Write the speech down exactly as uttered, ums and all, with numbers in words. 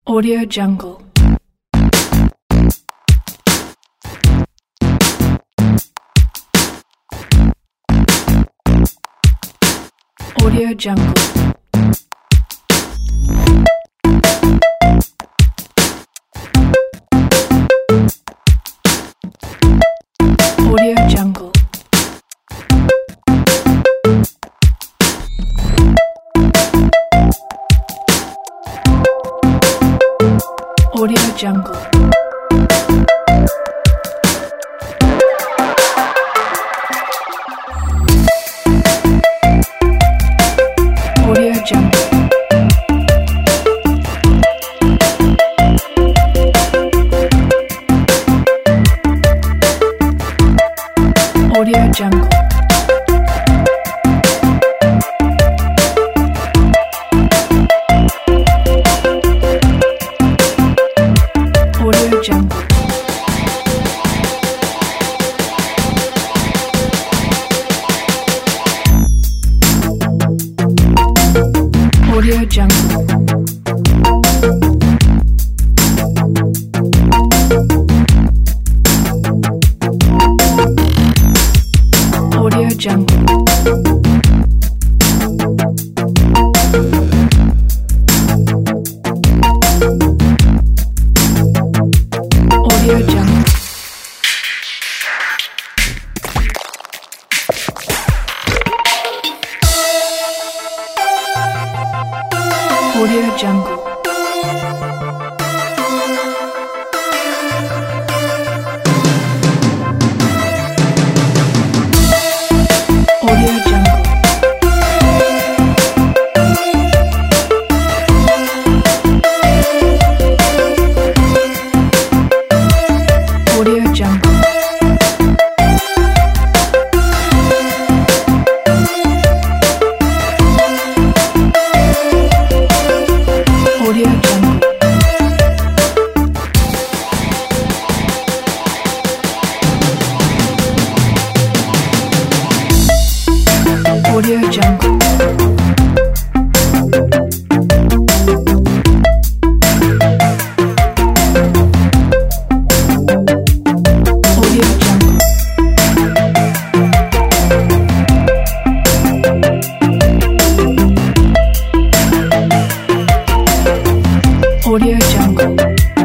Audio Jungle. Audio Jungle. Audio Jungle. Audio Jungle. Audio Jungle. Audio Jungle. Audio Jungle. Audio Jungle. Audio Jungle. Audio Jungle. Audio Jungle. Audio Jungle. Audio Jungle. Audio Jungle. Audio Jungle. Audio Jungle. Audio Jungle.